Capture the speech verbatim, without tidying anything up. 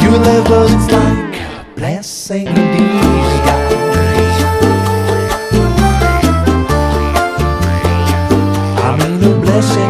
true love is like a blessing in disguise. I mean a blessing